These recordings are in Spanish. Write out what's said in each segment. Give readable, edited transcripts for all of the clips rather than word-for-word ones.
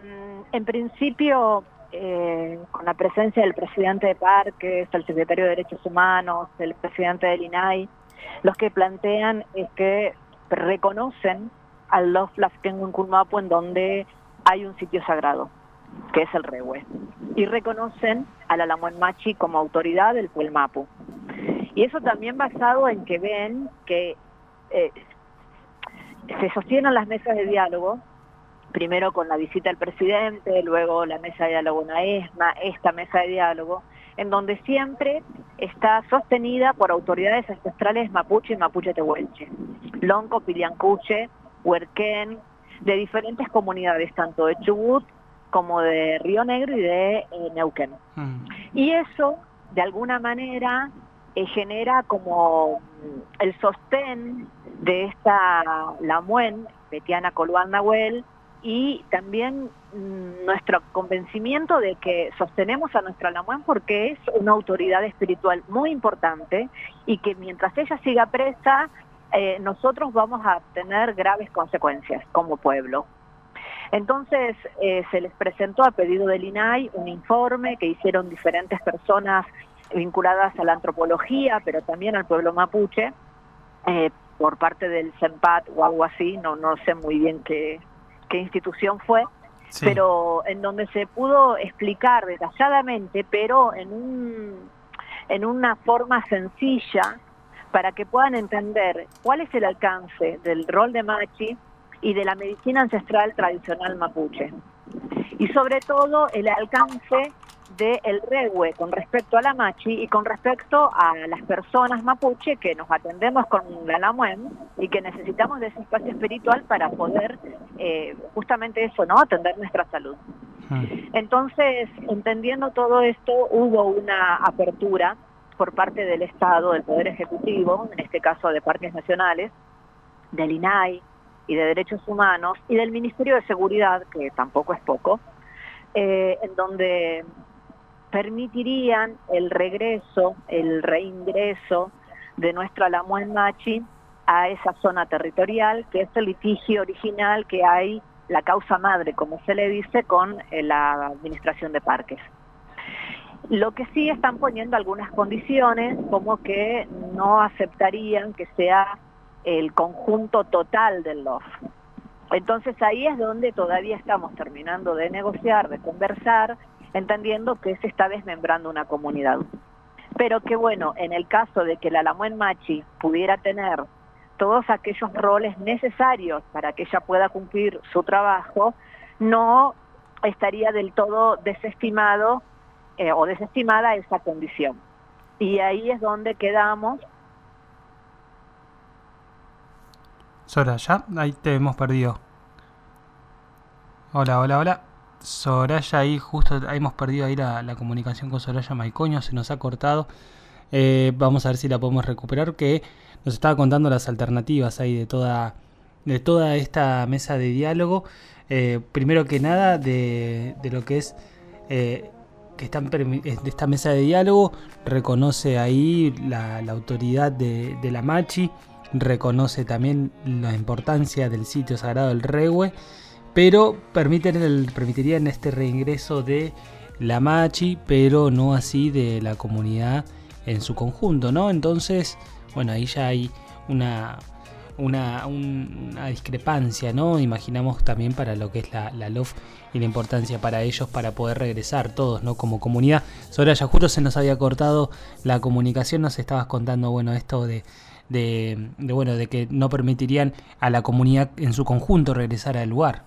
En principio, con la presencia del presidente de Parques, el secretario de Derechos Humanos, el presidente del INAI, los que plantean es que reconocen al Lof Lafkengun Kunmapu en donde hay un sitio sagrado, que es el Rehue, y reconocen a la Lamuén Machi como autoridad del Puelmapu. Y eso también basado en que ven que se sostienen las mesas de diálogo, primero con la visita del presidente, luego la mesa de diálogo en ESMA, esta mesa de diálogo, en donde siempre está sostenida por autoridades ancestrales mapuche y mapuche tehuelche, Lonco, Piliancuche, Huerquén, de diferentes comunidades, tanto de Chubut como de Río Negro y de Neuquén. Y eso, de alguna manera, genera como el sostén de esta Lamuén, Betiana Coluán Nahuel, y también nuestro convencimiento de que sostenemos a nuestra Lamuén porque es una autoridad espiritual muy importante y que mientras ella siga presa, nosotros vamos a tener graves consecuencias como pueblo. Entonces se les presentó a pedido del INAI un informe que hicieron diferentes personas vinculadas a la antropología, pero también al pueblo mapuche, por parte del CEMPAT o algo así, no sé muy bien qué institución fue, sí, pero en donde se pudo explicar detalladamente, pero en una forma sencilla, para que puedan entender cuál es el alcance del rol de Machi y de la medicina ancestral tradicional mapuche. Y sobre todo el alcance del Rehue con respecto a la Machi y con respecto a las personas mapuche que nos atendemos con la Lamuén y que necesitamos de ese espacio espiritual para poder justamente eso, ¿no? Atender nuestra salud. Entonces, entendiendo todo esto, hubo una apertura por parte del Estado, del Poder Ejecutivo, en este caso de Parques Nacionales, del INAI y de Derechos Humanos y del Ministerio de Seguridad, que tampoco es poco, en donde permitirían el regreso, el reingreso de nuestra Lamuén Machi a esa zona territorial, que es el litigio original que hay, la causa madre, como se le dice, con la Administración de Parques. Lo que sí están poniendo algunas condiciones, como que no aceptarían que sea el conjunto total del LOF. Entonces ahí es donde todavía estamos terminando de negociar, de conversar, entendiendo que se está desmembrando una comunidad. Pero que bueno, en el caso de que la Lamuén Machi pudiera tener todos aquellos roles necesarios para que ella pueda cumplir su trabajo, no estaría del todo desestimado o desestimada esa condición. Y ahí es donde quedamos. Soraya, ahí te hemos perdido. Hola. Soraya, ahí justo hemos perdido ahí la comunicación con Soraya Maicoño, se nos ha cortado. Vamos a ver si la podemos recuperar, que nos estaba contando las alternativas ahí de toda esta mesa de diálogo. Primero que nada, de lo que es que de esta mesa de diálogo, reconoce ahí la autoridad de la Machi, reconoce también la importancia del sitio sagrado del Rehue, pero permitirían este reingreso de la Machi, pero no así de la comunidad en su conjunto, ¿no? Entonces, bueno, ahí ya hay una discrepancia, ¿no? Imaginamos también para lo que es la LOF y la importancia para ellos para poder regresar todos, ¿no? Como comunidad. Soraya, justo se nos había cortado la comunicación, nos estabas contando, bueno, esto de que no permitirían a la comunidad en su conjunto regresar al lugar.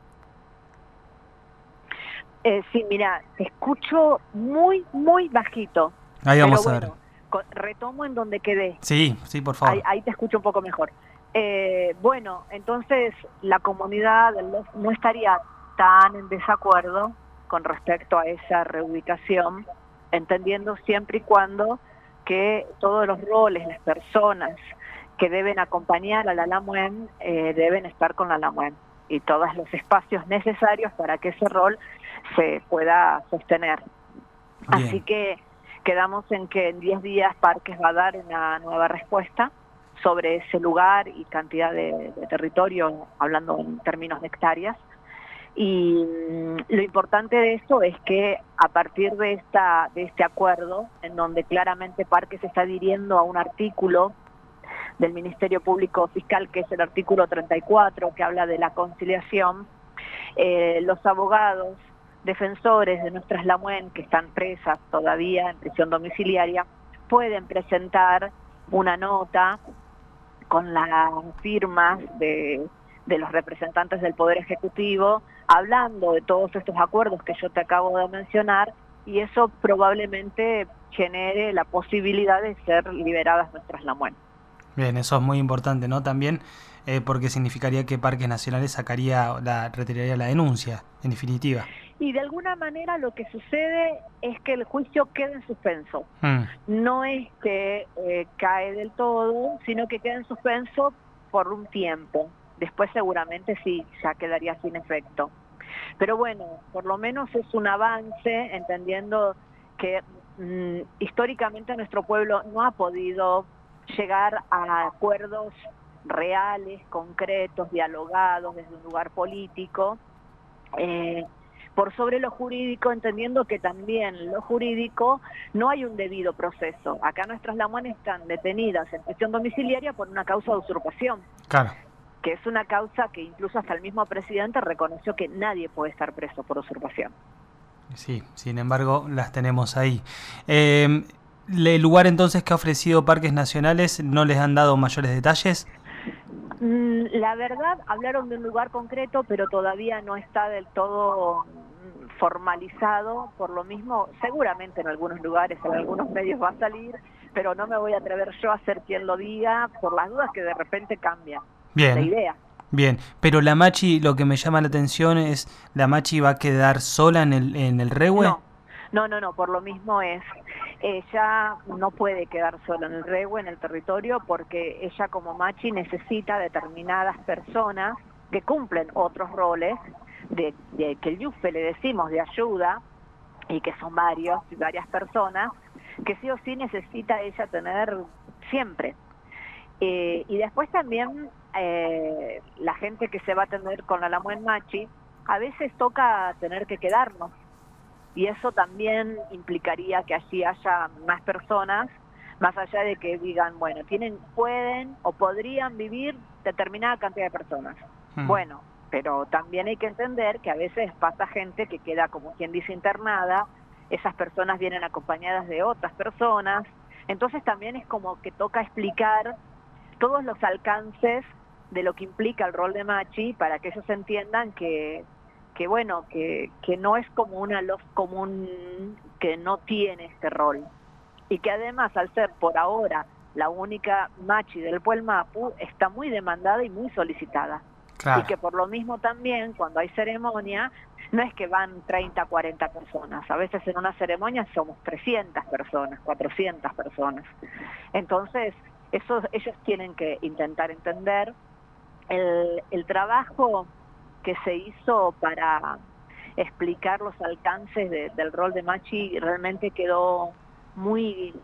Sí, mira, te escucho muy, muy bajito. Ahí vamos a ver. Retomo en donde quedé. Sí, por favor. Ahí te escucho un poco mejor. Bueno, entonces la comunidad no estaría tan en desacuerdo con respecto a esa reubicación, entendiendo siempre y cuando que todos los roles, las personas que deben acompañar a la Lamuén deben estar con la Lamuén y todos los espacios necesarios para que ese rol se pueda sostener. Bien. Así que quedamos en que en 10 días Parques va a dar una nueva respuesta sobre ese lugar y cantidad de territorio, hablando en términos de hectáreas, y Lo importante de eso es que a partir de este acuerdo, en donde claramente Parque se está adhiriendo a un artículo del Ministerio Público Fiscal, que es el artículo 34, que habla de la conciliación, los abogados defensores de nuestras Lamuen, que están presas todavía en prisión domiciliaria, pueden presentar una nota con las firmas de los representantes del Poder Ejecutivo, hablando de todos estos acuerdos que yo te acabo de mencionar, y eso probablemente genere la posibilidad de ser liberadas nuestras Lamuen. Bien, eso es muy importante, ¿no? También porque significaría que Parques Nacionales retiraría la denuncia, en definitiva. Y de alguna manera lo que sucede es que el juicio queda en suspenso. No es que cae del todo, sino que queda en suspenso por un tiempo. Después seguramente sí, ya quedaría sin efecto. Pero bueno, por lo menos es un avance, entendiendo que históricamente nuestro pueblo no ha podido llegar a acuerdos reales, concretos, dialogados desde un lugar político, por sobre lo jurídico, entendiendo que también lo jurídico no hay un debido proceso. Acá nuestras Lamuen están detenidas en prisión domiciliaria por una causa de usurpación. Claro. Que es una causa que incluso hasta el mismo presidente reconoció que nadie puede estar preso por usurpación. Sí, sin embargo, las tenemos ahí. ¿El lugar entonces que ha ofrecido Parques Nacionales no les han dado mayores detalles? La verdad, hablaron de un lugar concreto, pero todavía no está del todo formalizado. Por lo mismo, seguramente en algunos lugares, en algunos medios va a salir, pero no me voy a atrever yo a ser quien lo diga, por las dudas que de repente cambia la idea. Bien, pero la Machi, lo que me llama la atención es, ¿la Machi va a quedar sola en el Rehue? No, por lo mismo ella no puede quedar sola en el Rehue, en el territorio, porque ella como Machi necesita determinadas personas que cumplen otros roles, de que el Yufe le decimos de ayuda, y que son varias personas, que sí o sí necesita ella tener siempre. Y después también la gente que se va a atender con la Lamuen Machi, a veces toca tener que quedarnos, y eso también implicaría que allí haya más personas, más allá de que digan, bueno, pueden o podrían vivir determinada cantidad de personas. Bueno, pero también hay que entender que a veces pasa gente que queda, como quien dice, internada, esas personas vienen acompañadas de otras personas, entonces también es como que toca explicar todos los alcances de lo que implica el rol de Machi, para que ellos entiendan que no es como una LOF común que no tiene este rol, y que además, al ser por ahora la única Machi del Pueblo Mapu, está muy demandada y muy solicitada. Claro. Y que por lo mismo también, cuando hay ceremonia, no es que van 30, 40 personas, a veces en una ceremonia somos 300 personas, 400 personas. Entonces, eso ellos tienen que intentar entender. El trabajo que se hizo para explicar los alcances del rol de Machi realmente quedó muy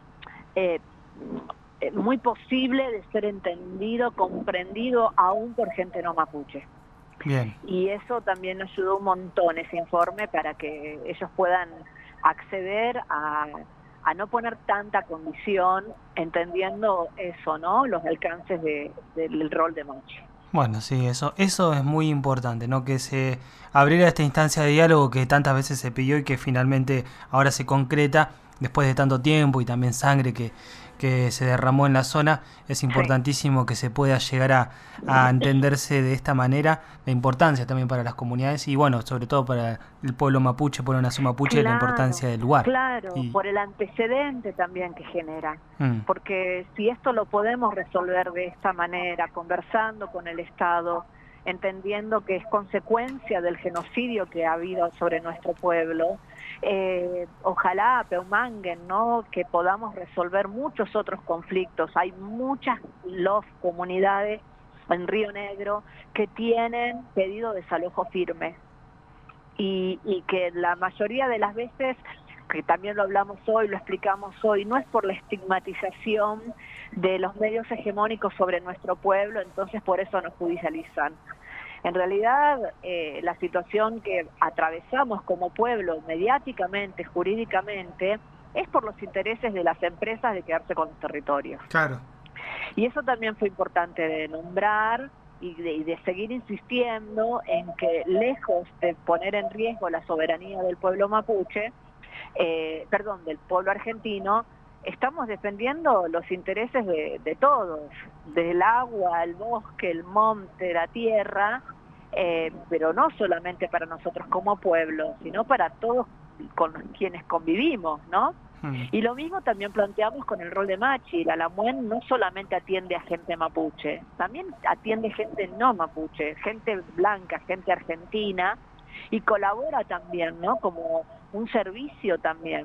posible de ser entendido, comprendido aún por gente no mapuche. Bien. Y eso también ayudó un montón, ese informe, para que ellos puedan acceder a no poner tanta condición, entendiendo eso, ¿no? Los alcances del rol de Machi. Bueno, sí, eso es muy importante, ¿no? Que se abriera esta instancia de diálogo que tantas veces se pidió y que finalmente ahora se concreta después de tanto tiempo y también sangre que se derramó en la zona. Es importantísimo que se pueda llegar a entenderse de esta manera, la importancia también para las comunidades y bueno, sobre todo para el pueblo mapuche, pueblo nación mapuche, la importancia del lugar. Claro, por el antecedente también que genera, porque si esto lo podemos resolver de esta manera, conversando con el Estado, entendiendo que es consecuencia del genocidio que ha habido sobre nuestro pueblo, ojalá Peumanguen, ¿no? Que podamos resolver muchos otros conflictos. Hay muchas comunidades en Río Negro que tienen pedido de desalojo firme y que la mayoría de las veces, que también lo hablamos hoy, lo explicamos hoy, no es por la estigmatización de los medios hegemónicos sobre nuestro pueblo, entonces por eso nos judicializan. En realidad, la situación que atravesamos como pueblo mediáticamente, jurídicamente, es por los intereses de las empresas de quedarse con los territorios. Claro. Y eso también fue importante de nombrar y de seguir insistiendo en que, lejos de poner en riesgo la soberanía del pueblo mapuche, del pueblo argentino, estamos defendiendo los intereses de todos, del agua, el bosque, el monte, la tierra, pero no solamente para nosotros como pueblo, sino para todos con quienes convivimos, ¿no? Y lo mismo también planteamos con el rol de Machi. La LAMUEN no solamente atiende a gente mapuche, también atiende gente no mapuche, gente blanca, gente argentina, y colabora también, ¿no? Como un servicio también.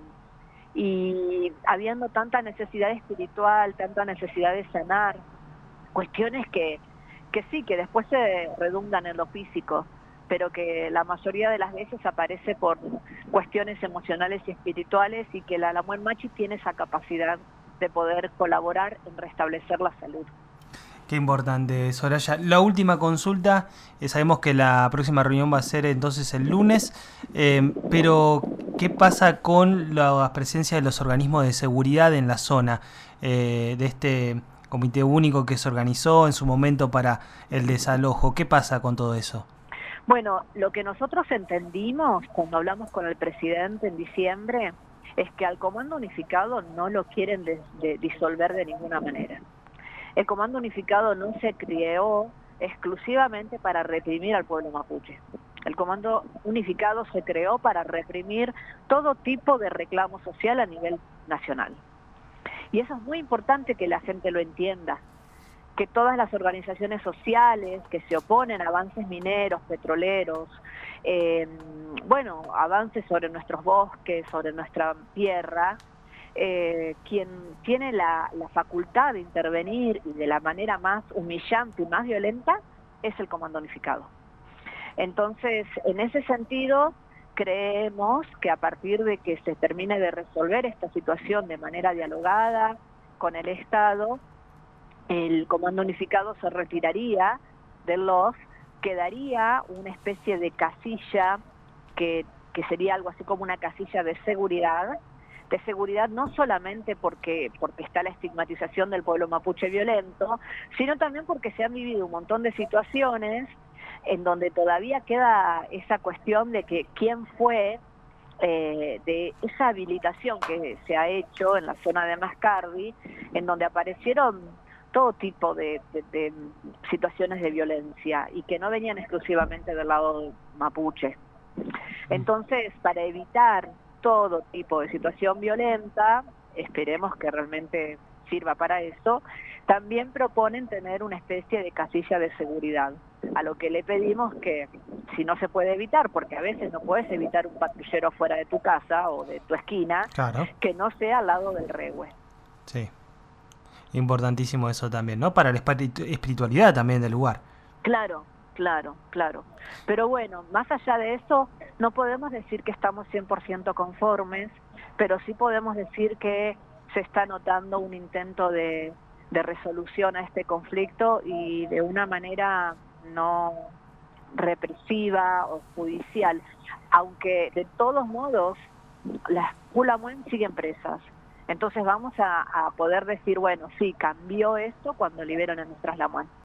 Y habiendo tanta necesidad espiritual, tanta necesidad de sanar, cuestiones que sí, que después se redundan en lo físico, pero que la mayoría de las veces aparece por cuestiones emocionales y espirituales, y que la LAMUEN Machi tiene esa capacidad de poder colaborar en restablecer la salud. Qué importante, Soraya. La última consulta, sabemos que la próxima reunión va a ser entonces el lunes, pero ¿qué pasa con la presencia de los organismos de seguridad en la zona de este comité único que se organizó en su momento para el desalojo? ¿Qué pasa con todo eso? Bueno, lo que nosotros entendimos cuando hablamos con el presidente en diciembre es que al Comando Unificado no lo quieren disolver de ninguna manera. El Comando Unificado no se creó exclusivamente para reprimir al pueblo mapuche. El Comando Unificado se creó para reprimir todo tipo de reclamo social a nivel nacional. Y eso es muy importante que la gente lo entienda, que todas las organizaciones sociales que se oponen a avances mineros, petroleros, avances sobre nuestros bosques, sobre nuestra tierra, quien tiene la facultad de intervenir y de la manera más humillante y más violenta es el Comando Unificado. Entonces, en ese sentido, creemos que a partir de que se termine de resolver esta situación de manera dialogada con el Estado, el Comando Unificado se retiraría del LOF, quedaría una especie de casilla que sería algo así como una casilla de seguridad no solamente porque está la estigmatización del pueblo mapuche violento, sino también porque se han vivido un montón de situaciones en donde todavía queda esa cuestión de que quién fue, de esa habilitación que se ha hecho en la zona de Mascardi, en donde aparecieron todo tipo de situaciones de violencia y que no venían exclusivamente del lado mapuche. Entonces, para evitar todo tipo de situación violenta, esperemos que realmente sirva para eso, también proponen tener una especie de casilla de seguridad, a lo que le pedimos que, si no se puede evitar, porque a veces no puedes evitar un patrullero fuera de tu casa o de tu esquina, claro, que no sea al lado del rehue. Sí, importantísimo eso también, ¿no? Para la espiritualidad también del lugar. Claro. Pero bueno, más allá de eso, no podemos decir que estamos 100% conformes, pero sí podemos decir que se está notando un intento de resolución a este conflicto, y de una manera no represiva o judicial, aunque de todos modos las Pulamuen siguen presas. Entonces vamos a poder decir, bueno, sí, cambió esto cuando liberan a nuestras Lamuén.